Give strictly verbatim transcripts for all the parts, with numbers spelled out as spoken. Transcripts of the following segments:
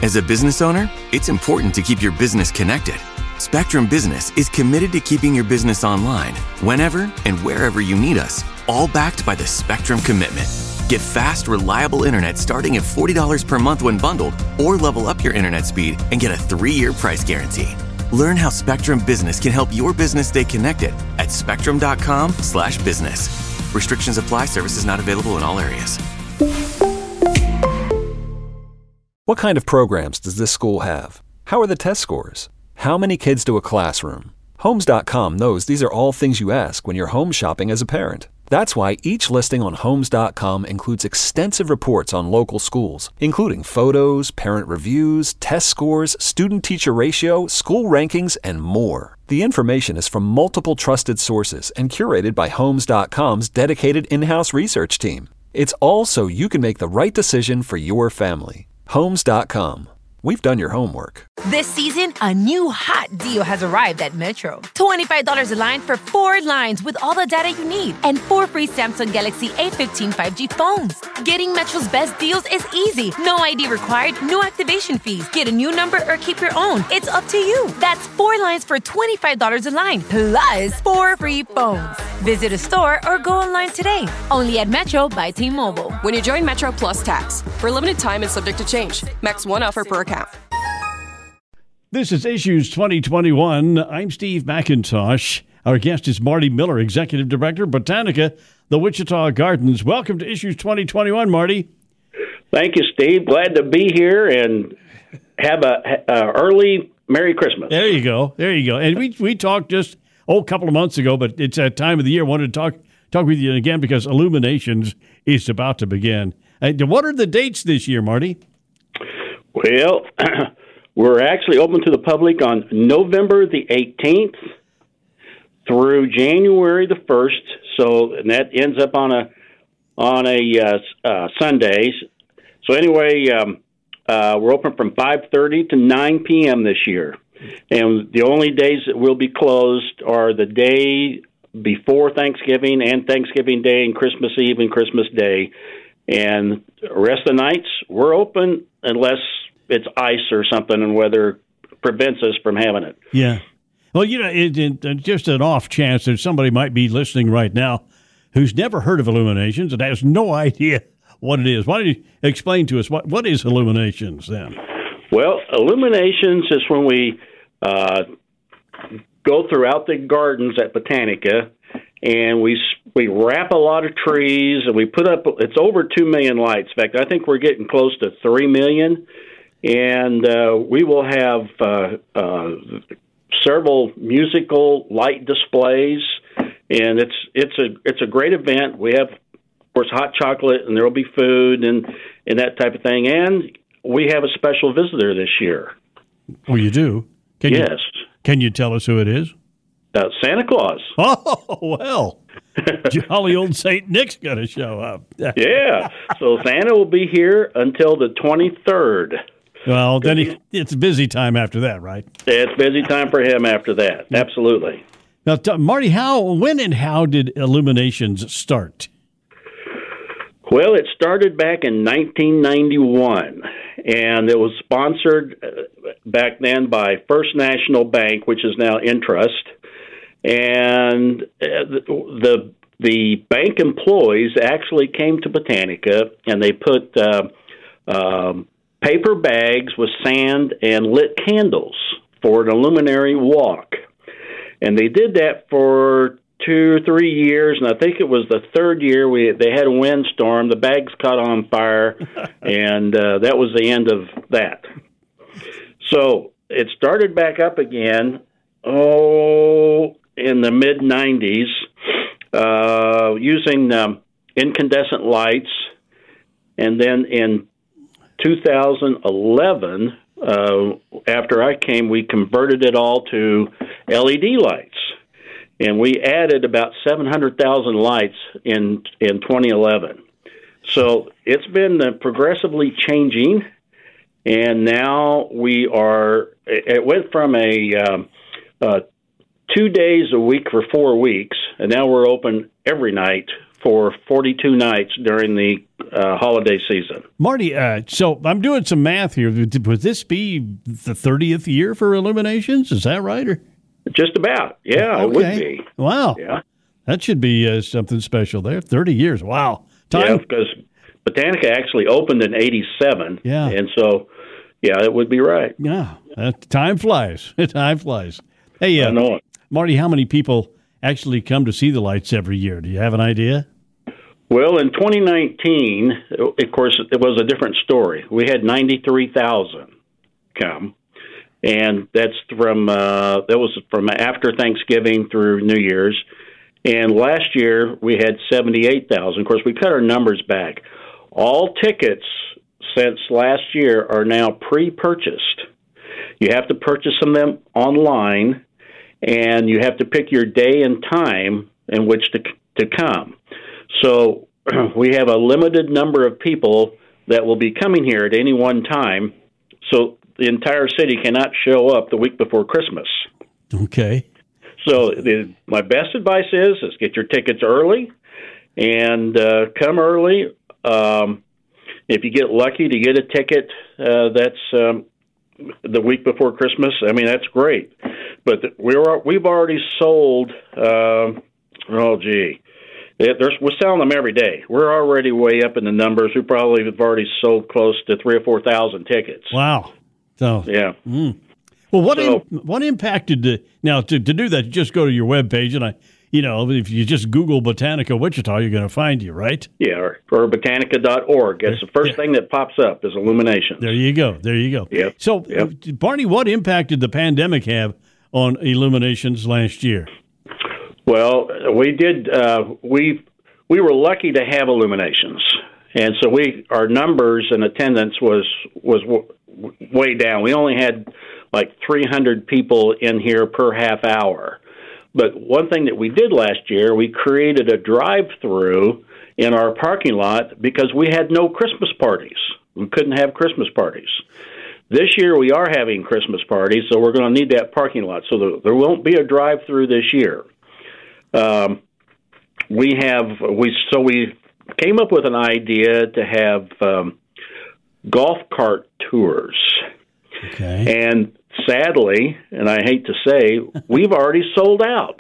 As a business owner, it's important to keep your business connected. Spectrum Business is committed to keeping your business online whenever and wherever you need us, all backed by the Spectrum Commitment. Get fast, reliable internet starting at forty dollars per month when bundled, or level up your internet speed and get a three-year price guarantee. Learn how Spectrum Business can help your business stay connected at spectrum.com slash business. Restrictions apply. Services not available in all areas. What kind of programs does this school have? How are the test scores? How many kids to a classroom? Homes dot com knows these are all things you ask when you're home shopping as a parent. That's why each listing on Homes dot com includes extensive reports on local schools, including photos, parent reviews, test scores, student-teacher ratio, school rankings, and more. The information is from multiple trusted sources and curated by Homes dot com's dedicated in-house research team. It's all so you can make the right decision for your family. Homes dot com. We've done your homework. This season, a new hot deal has arrived at Metro. twenty-five dollars a line for four lines with all the data you need and four free Samsung Galaxy A fifteen five G phones. Getting Metro's best deals is easy. No I D required, no activation fees. Get a new number or keep your own. It's up to you. That's four lines for twenty-five dollars a line, plus four free phones. Visit a store or go online today. Only at Metro by T-Mobile. When you join Metro Plus Tax, for a limited time and subject to change. Max one offer per account. This is Issues twenty twenty-one. I'm Steve McIntosh. Our guest is Marty Miller, Executive Director, Botanica, the Wichita Gardens. Welcome to Issues twenty twenty-one, Marty. Thank you, Steve. Glad to be here and have a, a early Merry Christmas. There you go. There you go. And we we talked just oh a couple of months ago, but it's that time of the year. I wanted to talk talk with you again because Illuminations is about to begin. Uh, what are the dates this year, Marty? Well, we're actually open to the public on November the eighteenth through January the first. So and that ends up on a on a uh, uh, Sundays. So anyway, um, uh, we're open from five thirty to nine p.m. this year. And the only days that will be closed are the day before Thanksgiving and Thanksgiving Day and Christmas Eve and Christmas Day. And the rest of the nights, we're open unless it's ice or something and weather prevents us from having it. Yeah. Well, you know, it, it, just an off chance that somebody might be listening right now who's never heard of Illuminations and has no idea what it is. Why don't you explain to us, what, what is Illuminations then? Well, Illuminations is when we uh, go throughout the gardens at Botanica, and we we wrap a lot of trees, and we put up, it's over two million lights. In fact, I think we're getting close to three million, and uh, we will have uh, uh, several musical light displays, and it's it's a it's a great event. We have, of course, hot chocolate, and there will be food and, and that type of thing, and we have a special visitor this year. Oh, you do? Can yes. You, can you tell us who it is? Uh, Santa Claus. Oh, well, jolly old Saint Nick's going to show up. Yeah, so Santa will be here until the twenty-third. Well, then he, it's busy time after that, right? It's busy time for him after that, absolutely. Now, t- Marty, how, when and how did Illuminations start? Well, it started back in nineteen ninety-one, and it was sponsored back then by First National Bank, which is now Intrust. And the the bank employees actually came to Botanica, and they put uh, um, paper bags with sand and lit candles for an illuminary walk. And they did that for two or three years, and I think it was the third year we they had a windstorm. The bags caught on fire, and uh, that was the end of that. So it started back up again, oh, in the mid nineties, uh, using um, incandescent lights, and then in two thousand eleven, uh, after I came, we converted it all to L E D lights. And we added about seven hundred thousand lights in in twenty eleven. So it's been uh, progressively changing, and now we are, it went from a um, uh, two days a week for four weeks, and now we're open every night for forty-two nights during the uh, holiday season. Marty, uh, so I'm doing some math here. Would this be the thirtieth year for Illuminations? Is that right? Or? Just about. Yeah, okay. It would be. Wow. Yeah. That should be uh, something special there. thirty years. Wow. Time. Yeah, because Botanica actually opened in eighty-seven. Yeah. And so, yeah, it would be right. Yeah. Uh, time flies. Time flies. Hey, uh, I know it. Marty, how many people actually come to see the lights every year? Do you have an idea? Well, in twenty nineteen, of course, it was a different story. We had ninety-three thousand come, and that's from uh, that was from after Thanksgiving through New Year's. And last year we had seventy-eight thousand. Of course, we cut our numbers back. All tickets since last year are now pre-purchased. You have to purchase them online, and you have to pick your day and time in which to to come. So we have a limited number of people that will be coming here at any one time. So the entire city cannot show up the week before Christmas. Okay. So the, my best advice is, is get your tickets early and uh, come early. Um, if you get lucky to get a ticket uh, that's um, the week before Christmas, I mean, that's great. But we're, we've already sold, uh, oh, gee, there's, we're selling them every day. We're already way up in the numbers. We probably have already sold close to three or four thousand tickets. Wow. So yeah. Mm. Well, what so, in, what impacted the now to, to do that? You just go to your webpage, and I, you know, if you just Google Botanica Wichita, you're going to find you, right? Yeah, or, or botanica dot org. That's the first yeah. thing that pops up is Illuminations. There you go. There you go. Yep. So, yep. Barney, what impact did the pandemic have on Illuminations last year? Well, we did. Uh, we we were lucky to have Illuminations, and so we our numbers and attendance was was w- way down. We only had like three hundred people in here per half hour. But one thing that we did last year, we created a drive-through in our parking lot because we had no Christmas parties. We couldn't have Christmas parties. This year we are having Christmas parties, so we're going to need that parking lot. So there won't be a drive-through this year. Um, we have we so we came up with an idea to have um, golf cart tours. Okay. And sadly, and I hate to say, we've already sold out.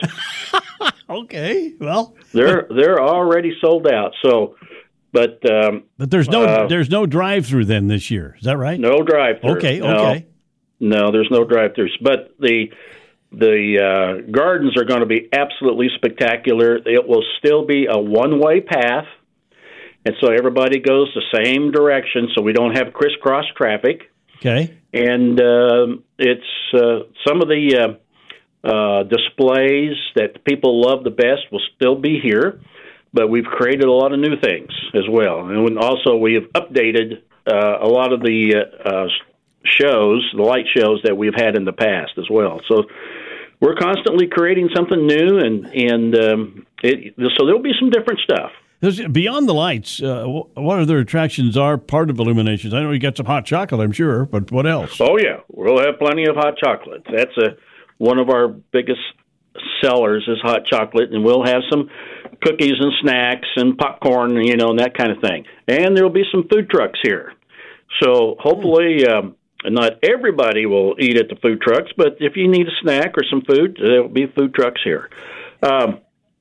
Okay, well, they're they're already sold out. So, but um, but there's no uh, there's no drive-through then this year. Is that right? No drive-through. Okay, no, okay. No, there's no drive-throughs. But the the uh, gardens are going to be absolutely spectacular. It will still be a one-way path, and so everybody goes the same direction, so we don't have crisscross traffic. Okay. And uh, it's uh, some of the uh, uh, displays that people love the best will still be here, but we've created a lot of new things as well. And also we have updated uh, a lot of the uh, uh, shows, the light shows that we've had in the past as well. So we're constantly creating something new, and, and um, it, so there'll be some different stuff. Beyond the lights, uh, what other attractions are part of Illuminations? I know you got some hot chocolate, I'm sure, but what else? Oh, yeah. We'll have plenty of hot chocolate. That's a, one of our biggest sellers is hot chocolate, and we'll have some cookies and snacks and popcorn, you know, and that kind of thing. And there will be some food trucks here. So hopefully um, not everybody will eat at the food trucks, but if you need a snack or some food, there will be food trucks here. Um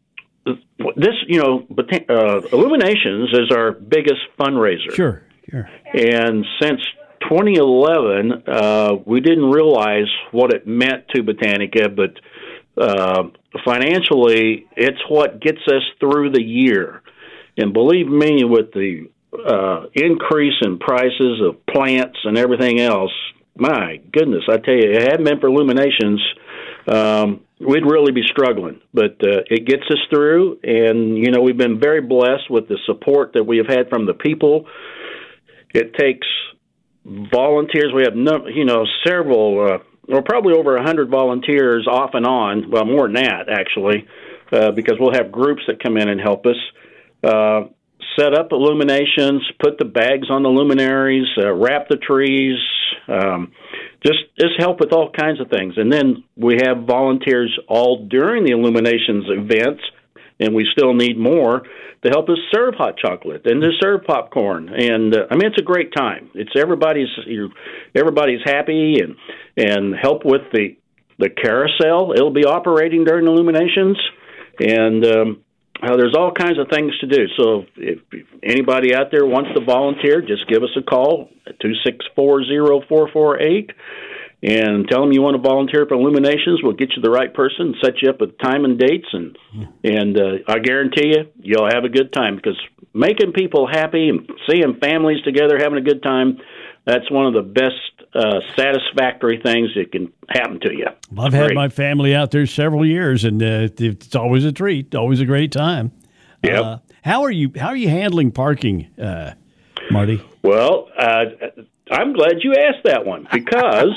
This, you know, uh, Illuminations is our biggest fundraiser. Sure, sure. And since twenty eleven, uh, we didn't realize what it meant to Botanica, but uh, financially, it's what gets us through the year. And believe me, with the uh, increase in prices of plants and everything else, my goodness, I tell you, it hadn't been for Illuminations, um, we'd really be struggling, but uh, it gets us through, and, you know, we've been very blessed with the support that we have had from the people. It takes volunteers. We have, no, you know, several, uh, or probably over one hundred volunteers off and on, well, more than that, actually, uh, because we'll have groups that come in and help us uh, set up Illuminations, put the bags on the luminaries, uh, wrap the trees, um Just just help with all kinds of things. And then we have volunteers all during the Illuminations events and we still need more to help us serve hot chocolate and to serve popcorn. And uh, I mean, it's a great time. It's everybody's you're, everybody's happy, and and help with the the carousel. It'll be operating during Illuminations, and um, uh, there's all kinds of things to do. So if, if anybody out there wants to volunteer, just give us a call at two six four zero four four eight. And tell them you want to volunteer for Illuminations. We'll get you the right person, set you up with time and dates, and and uh, I guarantee you, you'll have a good time, because making people happy and seeing families together having a good time, that's one of the best uh, satisfactory things that can happen to you. Well, I've had Great. my family out there several years, and uh, it's always a treat, always a great time. Yep. Uh, how are you? How are you handling parking, uh, Marty? Well, uh, I'm glad you asked that one, because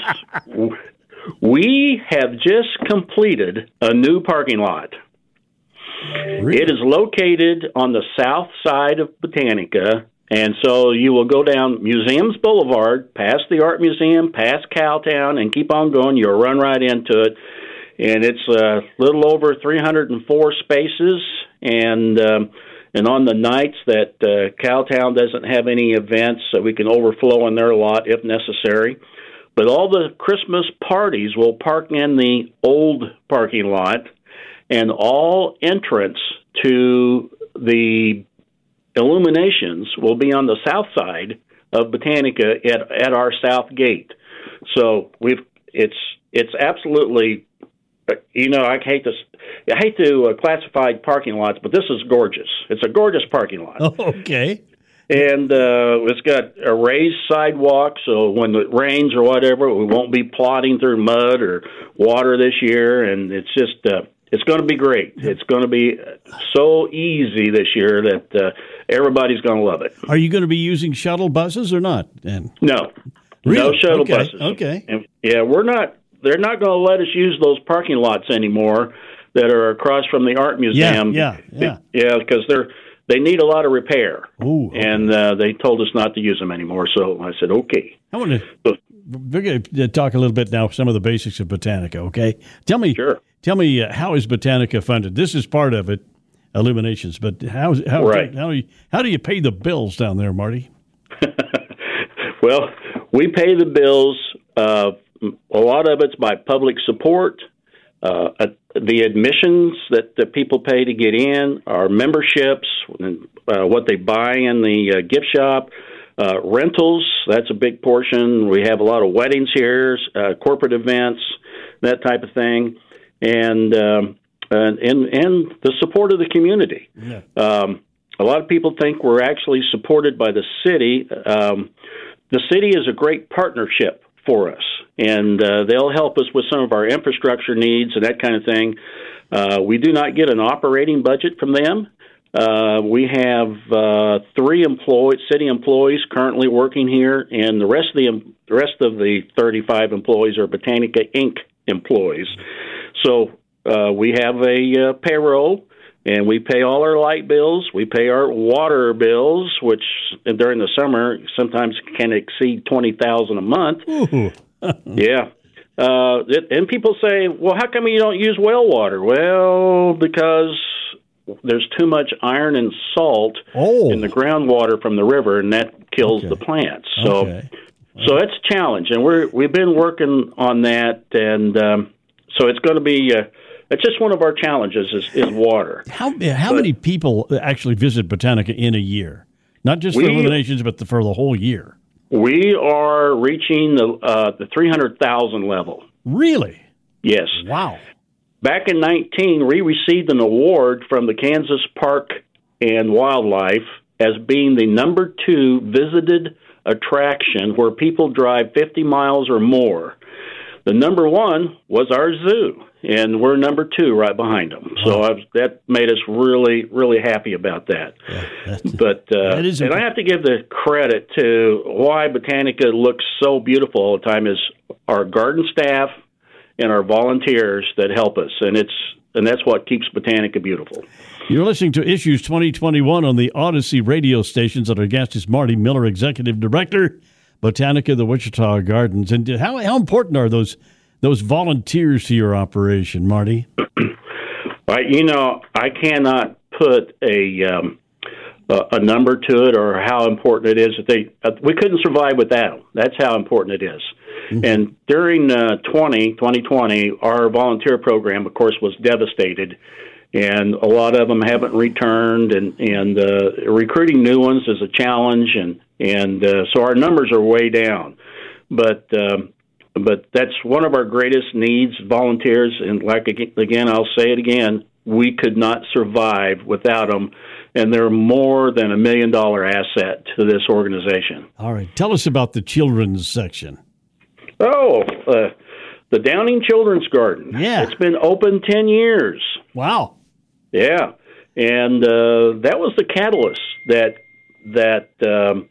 we have just completed a new parking lot. Really? It is located on the south side of Botanica, and so you will go down Museums Boulevard, past the Art Museum, past Cowtown, and keep on going. You'll run right into it, and it's a little over three hundred four spaces, and um, And on the nights that uh, Cowtown doesn't have any events, so we can overflow in their lot if necessary. But all the Christmas parties will park in the old parking lot, and all entrance to the Illuminations will be on the south side of Botanica at, at our south gate. So we've it's it's absolutely. You know, I hate to, I hate to uh, classify parking lots, but this is gorgeous. It's a gorgeous parking lot. Oh, okay. And uh, it's got a raised sidewalk, so when it rains or whatever, we won't be plodding through mud or water this year. And it's just, uh, it's going to be great. It's going to be so easy this year that uh, everybody's going to love it. Are you going to be using shuttle buses or not? And no, really? no shuttle okay. buses. Okay. And, yeah, we're not. They're not going to let us use those parking lots anymore that are across from the Art Museum. Yeah, yeah, yeah. Yeah, because they're they need a lot of repair. Ooh, okay. And uh, they told us not to use them anymore. So I said, okay. I want to. So, we're going to talk a little bit now, some of the basics of Botanica. Okay, tell me. Sure. Tell me uh, how is Botanica funded? This is part of it, Illuminations. But how how right. how do you how do you pay the bills down there, Marty? Well, we pay the bills. Uh, A lot of it's by public support, uh, uh, the admissions that the people pay to get in, our memberships, uh, what they buy in the uh, gift shop, uh, rentals, that's a big portion. We have a lot of weddings here, uh, corporate events, that type of thing, and um, and, and, and the support of the community. Yeah. Um, a lot of people think we're actually supported by the city. Um, the city is a great partnership for us, and uh, they'll help us with some of our infrastructure needs and that kind of thing. Uh, we do not get an operating budget from them. Uh, we have uh, three employees, city employees currently working here, and the rest of the, the rest of the thirty-five employees are Botanica Incorporated employees. So uh, we have a uh, payroll, and we pay all our light bills. We pay our water bills, which during the summer sometimes can exceed twenty thousand dollars a month. Yeah. Uh, it, and people say, well, how come you don't use well water? Well, because there's too much iron and salt oh. in the groundwater from the river, and that kills okay. the plants. So okay. so it's a challenge, and we're, we've been working on that, and um, so it's going to be uh, – it's just one of our challenges is, is water. How how but, many people actually visit Botanica in a year? Not just we, for Illuminations, but the, for the whole year. We are reaching the uh, the three hundred thousand level. Really? Yes. Wow. Back in nineteen, we received an award from the Kansas Park and Wildlife as being the number two visited attraction where people drive fifty miles or more. The number one was our zoo, and we're number two right behind them. Wow. So I was, that made us really, really happy about that. Yeah, but uh, that is and I have to give the credit to why Botanica looks so beautiful all the time is our garden staff and our volunteers that help us, and it's and that's what keeps Botanica beautiful. You're listening to Issues twenty twenty-one on the Odyssey radio stations, and our guest is Marty Miller, Executive Director, Botanica, the Wichita Gardens. And how how important are those those volunteers to your operation, Marty? Uh, I, you know, I cannot put a um, a, a number to it or how important it is that they. Uh, we couldn't survive without them. That's how important it is. Mm-hmm. And during uh, twenty twenty, our volunteer program, of course, was devastated, and a lot of them haven't returned. And and uh, recruiting new ones is a challenge, and and uh, so our numbers are way down. But um, but that's one of our greatest needs, volunteers. And like again, I'll say it again, we could not survive without them. And they're more than a million dollar asset to this organization. All right, tell us about the children's section. Oh, uh, the Downing Children's Garden. Yeah. It's been open ten years. Wow. Yeah. And uh, that was the catalyst that that um,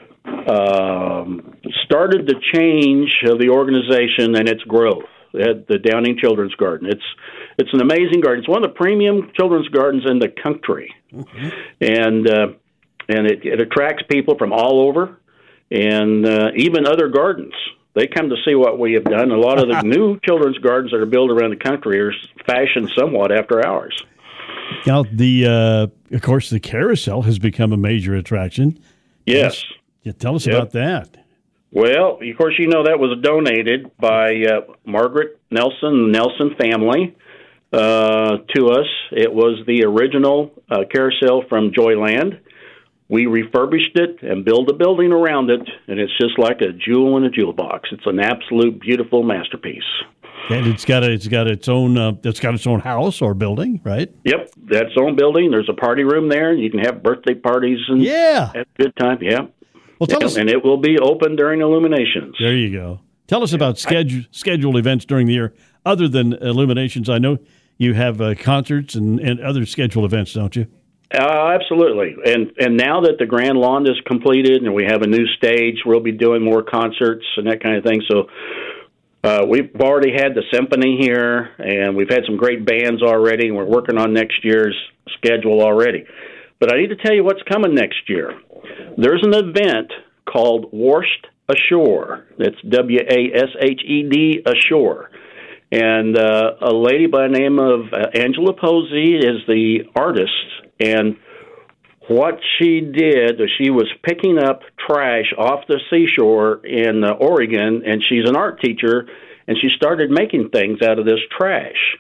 um, started the change of the organization and its growth at the Downing Children's Garden. It's it's an amazing garden. It's one of the premium children's gardens in the country. Mm-hmm. And uh, and it, it attracts people from all over, and uh, even other gardens. They come to see what we have done. A lot of the new children's gardens that are built around the country are fashioned somewhat after ours. Now, the uh, of course, the carousel has become a major attraction. Yes. Yeah, tell us yep. about that. Well, of course, you know that was donated by uh, Margaret Nelson, the Nelson family, uh, to us. It was the original uh, carousel from Joyland. We refurbished it and built a building around it, and it's just like a jewel in a jewel box. It's an absolute beautiful masterpiece. And it's got a, it's got its own uh, it's got its own house or building, right? Yep, that's its own building. There's a party room there. You can have birthday parties and yeah, have a good time. Yeah. Well, tell yeah, us, and it will be open during Illuminations. There you go. Tell us yeah. about schedule, scheduled events during the year other than Illuminations. I know you have uh, concerts and, and other scheduled events, don't you? Uh, absolutely. And and now that the Grand Lawn is completed and we have a new stage, we'll be doing more concerts and that kind of thing. So uh, we've already had the symphony here, and we've had some great bands already, and we're working on next year's schedule already. But I need to tell you what's coming next year. There's an event called Washed Ashore. That's W A S H E D Ashore. And uh, a lady by the name of uh, Angela Posey is the artist. And what she did was she was picking up trash off the seashore in uh, Oregon, and she's an art teacher, and she started making things out of this trash.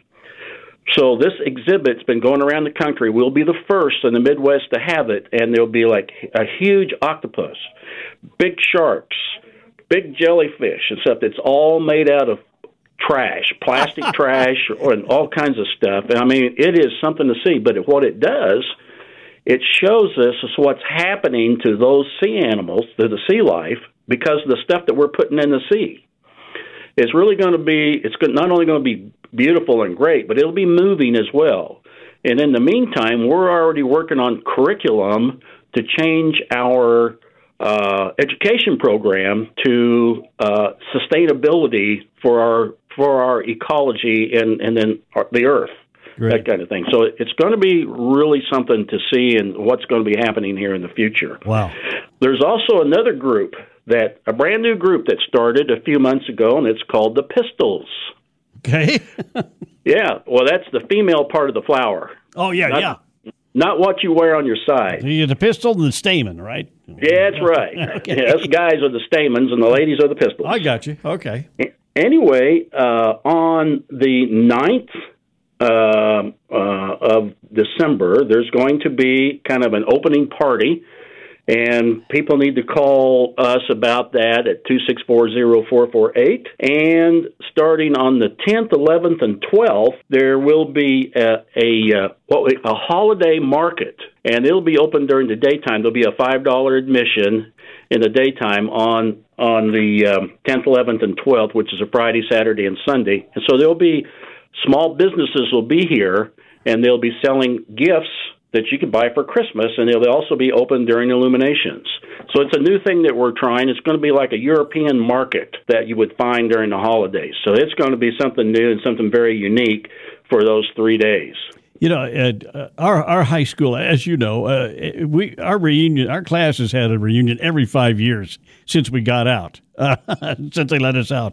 So this exhibit's been going around the country. We'll be the first in the Midwest to have it, and there'll be like a huge octopus, big sharks, big jellyfish, and stuff that's all made out of trash, plastic trash, and all kinds of stuff. And I mean, it is something to see. But what it does, it shows us what's happening to those sea animals, to the sea life, because of the stuff that we're putting in the sea. It's really going to be, it's not only going to be beautiful and great, but it'll be moving as well. And in the meantime, we're already working on curriculum to change our uh, education program to uh, sustainability for our for our ecology and, and then our, the earth, right. That kind of thing. So it's going to be really something to see and what's going to be happening here in the future. Wow. There's also another group, that a brand new group that started a few months ago, and it's called the Pistils. Okay. Yeah, well, that's the female part of the flower. Oh, yeah, not, yeah. Not what you wear on your side. You get the pistil and the stamen, right? Yeah, that's right. Okay. Yeah, us guys are the stamens, and the ladies are the pistils. I got you. Okay. Anyway, uh, on the ninth uh, uh, of December, there's going to be kind of an opening party, and people need to call us about that at two six four, zero four four eight. And starting on the tenth, eleventh, and twelfth, there will be a a, uh, what we, a holiday market, and it'll be open during the daytime. There'll be a five dollars admission in the daytime on on the um, tenth, eleventh, and twelfth, which is a Friday, Saturday, and Sunday. And so there'll be small businesses will be here, and they'll be selling gifts that you can buy for Christmas, and they'll also be open during Illuminations. So it's a new thing that we're trying. It's going to be like a European market that you would find during the holidays. So it's going to be something new and something very unique for those three days. You know, Ed, uh, our our high school, as you know, uh, we our reunion, our class has had a reunion every five years since we got out, uh, since they let us out.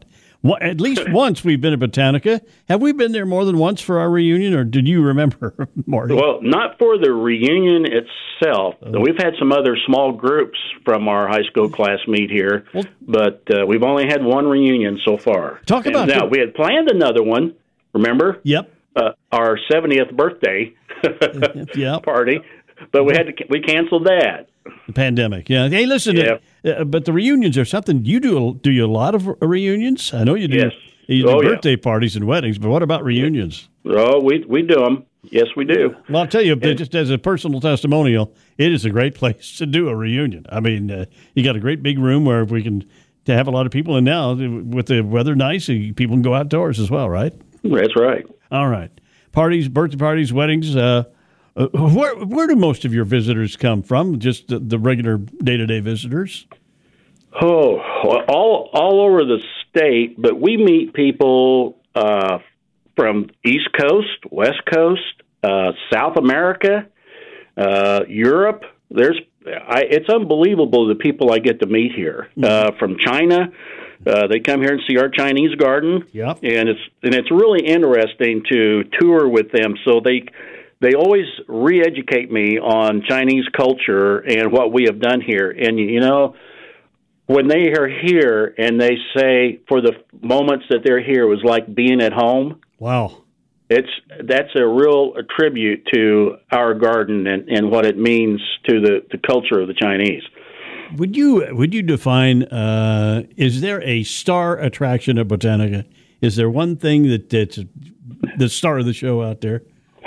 Well, at least once we've been at Botanica. Have we been there more than once for our reunion, or did you remember, Marty? Well, not for the reunion itself. Oh. We've had some other small groups from our high school class meet here, well, but uh, we've only had one reunion so far. Talk about and now, the... we had planned another one, remember? Yep. Uh, our seventieth birthday yep. party, but we had to we canceled that. The pandemic, yeah. Hey, listen, yeah. uh, but the reunions are something you do. Do you a lot of reunions? I know you do. Yes. You do oh, birthday yeah. parties and weddings, but what about reunions? Oh, we we do them. Yes, we do. Well, I'll tell you, and, just as a personal testimonial, it is a great place to do a reunion. I mean, uh, you got a great big room where we can to have a lot of people, and now with the weather nice, people can go outdoors as well, right? That's right. All right. Parties, birthday parties, weddings. Uh, uh, where where do most of your visitors come from? Just the, the regular day-to-day visitors? Oh, all all over the state, but we meet people uh, from East Coast, West Coast, uh, South America, uh, Europe. There's, I, it's unbelievable the people I get to meet here. Uh, from China, uh, they come here and see our Chinese garden. Yep. and it's and it's really interesting to tour with them. So they they always re-educate me on Chinese culture and what we have done here. And you know, when they are here and they say for the moments that they're here, it was like being at home. Wow. It's that's a real a tribute to our garden and, and what it means to the, the culture of the Chinese. Would you would you define? Uh, is there a star attraction at Botanica? Is there one thing that that's the star of the show out there?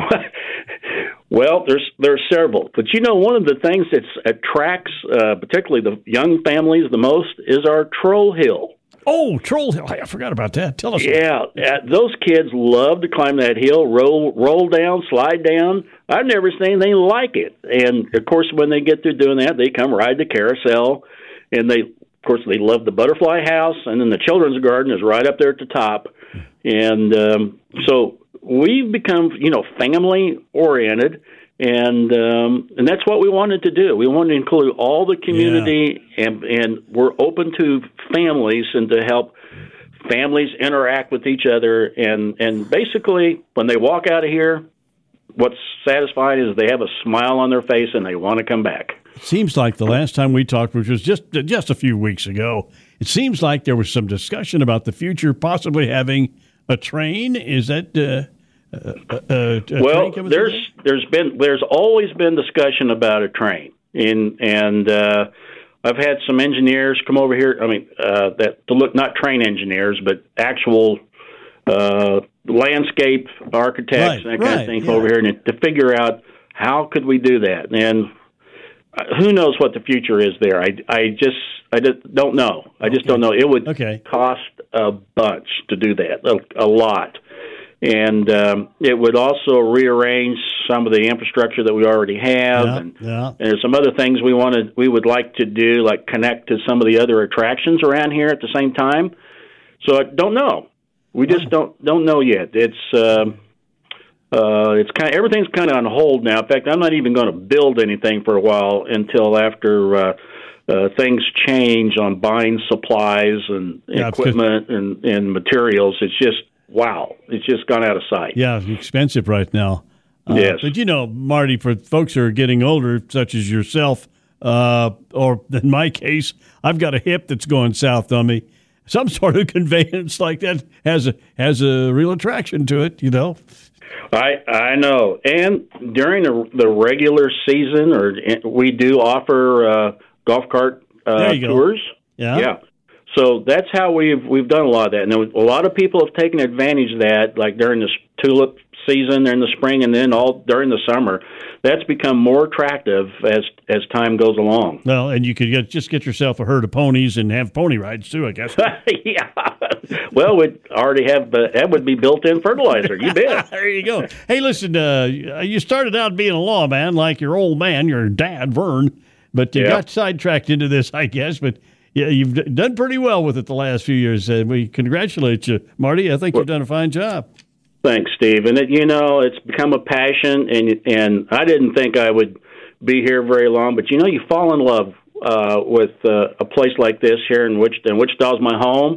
Well, there's there's several, but you know, one of the things that attracts uh, particularly the young families the most is our Troll Hill. Oh, Troll Hill! I forgot about that. Tell us. Yeah, uh, those kids love to climb that hill, roll, roll down, slide down. I've never seen anything like it. And of course, when they get through doing that, they come ride the carousel, and they, of course, they love the butterfly house, and then the children's garden is right up there at the top. And um, so we've become, you know, family oriented. And um, and that's what we wanted to do. We wanted to include all the community, yeah. and and we're open to families and to help families interact with each other. And, and basically, when they walk out of here, what's satisfying is they have a smile on their face and they want to come back. It seems like the last time we talked, which was just just a few weeks ago, it seems like there was some discussion about the future possibly having a train. Is that... Uh Uh, uh, well, there's there's been there's always been discussion about a train, and and uh, I've had some engineers come over here. I mean, uh, that to look not train engineers, but actual uh, landscape architects right, and that right, kind of thing yeah. over here, and to figure out how could we do that. And who knows what the future is there? I, I just I just don't know. I just okay. don't know. It would okay. cost a bunch to do that, a, a lot. And um, it would also rearrange some of the infrastructure that we already have, yeah, and, yeah. and there's some other things we wanted, we would like to do, like connect to some of the other attractions around here at the same time. So I don't know. We just oh. don't don't know yet. It's uh, uh, it's kind of, everything's kind of on hold now. In fact, I'm not even going to build anything for a while until after uh, uh, things change on buying supplies and yeah, equipment and, and materials. It's just wow, it's just gone out of sight. Yeah, it's expensive right now. Uh, yes. But, you know, Marty, for folks who are getting older, such as yourself, uh, or in my case, I've got a hip that's going south on me. Some sort of conveyance like that has a has a real attraction to it, you know. I I know. And during the, the regular season, or we do offer uh, golf cart uh, tours. Go. Yeah. Yeah. So that's how we've we've done a lot of that, and a lot of people have taken advantage of that, like during the tulip season, during the spring, and then all during the summer. That's become more attractive as as time goes along. Well, and you could get, just get yourself a herd of ponies and have pony rides too, I guess. Yeah. Well, we'd already have uh, that would be built-in fertilizer. You bet. There you go. Hey, listen, uh, you started out being a lawman like your old man, your dad, Vern, but you yeah. got sidetracked into this, I guess, but. Yeah, you've done pretty well with it the last few years. Uh, we congratulate you, Marty. I think well, you've done a fine job. Thanks, Steve. And, it, you know, it's become a passion, and and I didn't think I would be here very long, but, you know, you fall in love uh, with uh, a place like this here in Wichita. And Wichita's my home,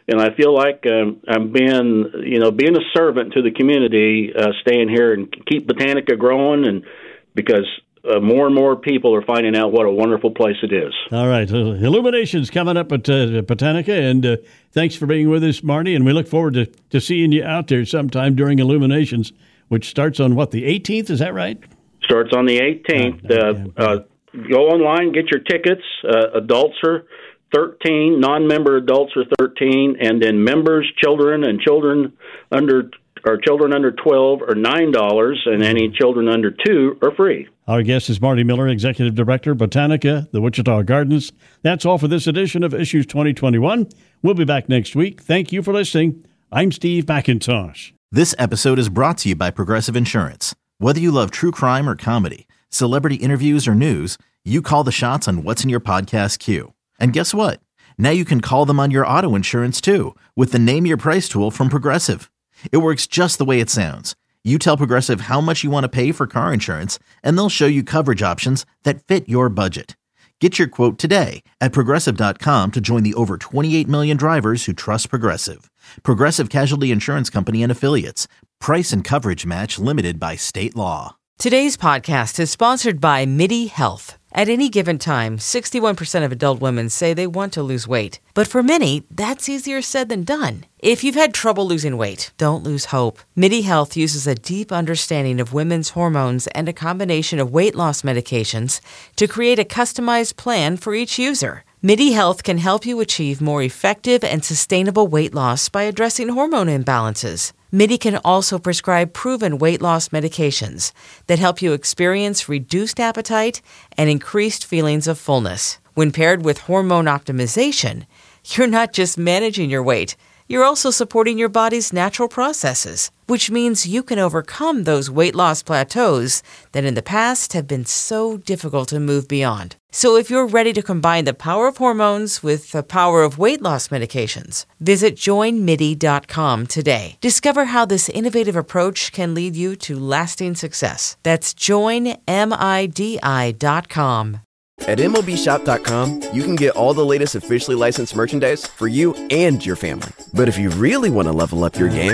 and I feel like um, I'm being, you know, being a servant to the community, uh, staying here and keep Botanica growing, and because uh, more and more people are finding out what a wonderful place it is. All right, uh, Illuminations coming up at uh, Botanica, and uh, thanks for being with us, Marty, and we look forward to, to seeing you out there sometime during Illuminations, which starts on, what, the eighteenth, is that right? Starts on the eighteenth. Oh, uh, uh, go online, get your tickets. Uh, adults are thirteen, non-member adults are thirteen, and then members, children, and children under or children under twelve are nine dollars, and any children under two are free. Our guest is Marty Miller, Executive Director, Botanica, the Wichita Gardens. That's all for this edition of Issues twenty twenty-one. We'll be back next week. Thank you for listening. I'm Steve McIntosh. This episode is brought to you by Progressive Insurance. Whether you love true crime or comedy, celebrity interviews or news, you call the shots on what's in your podcast queue. And guess what? Now you can call them on your auto insurance too with the Name Your Price tool from Progressive. It works just the way it sounds. You tell Progressive how much you want to pay for car insurance, and they'll show you coverage options that fit your budget. Get your quote today at Progressive dot com to join the over twenty-eight million drivers who trust Progressive. Progressive Casualty Insurance Company and Affiliates. Price and coverage match limited by state law. Today's podcast is sponsored by MIDI Health. At any given time, sixty-one percent of adult women say they want to lose weight. But for many, that's easier said than done. If you've had trouble losing weight, don't lose hope. MIDI Health uses a deep understanding of women's hormones and a combination of weight loss medications to create a customized plan for each user. MIDI Health can help you achieve more effective and sustainable weight loss by addressing hormone imbalances. MIDI can also prescribe proven weight loss medications that help you experience reduced appetite and increased feelings of fullness. When paired with hormone optimization, you're not just managing your weight, you're also supporting your body's natural processes, which means you can overcome those weight loss plateaus that in the past have been so difficult to move beyond. So if you're ready to combine the power of hormones with the power of weight loss medications, visit join midi dot com today. Discover how this innovative approach can lead you to lasting success. That's join midi dot com. At M L B shop dot com, you can get all the latest officially licensed merchandise for you and your family. But if you really want to level up your game,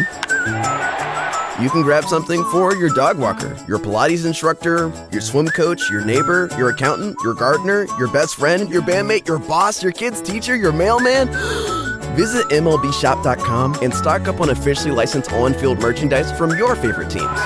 you can grab something for your dog walker, your Pilates instructor, your swim coach, your neighbor, your accountant, your gardener, your best friend, your bandmate, your boss, your kid's teacher, your mailman. Visit M L B shop dot com and stock up on officially licensed on-field merchandise from your favorite teams.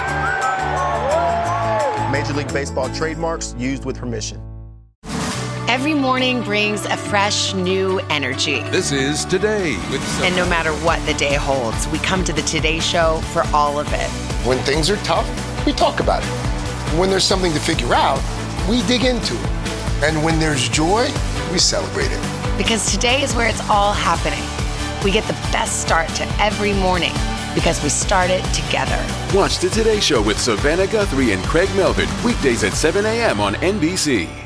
Major League Baseball trademarks used with permission. Every morning brings a fresh, new energy. This is Today with Sophie. And no matter what the day holds, we come to the Today Show for all of it. When things are tough, we talk about it. When there's something to figure out, we dig into it. And when there's joy, we celebrate it. Because today is where it's all happening. We get the best start to every morning because we start it together. Watch the Today Show with Savannah Guthrie and Craig Melvin, weekdays at seven a.m. on N B C.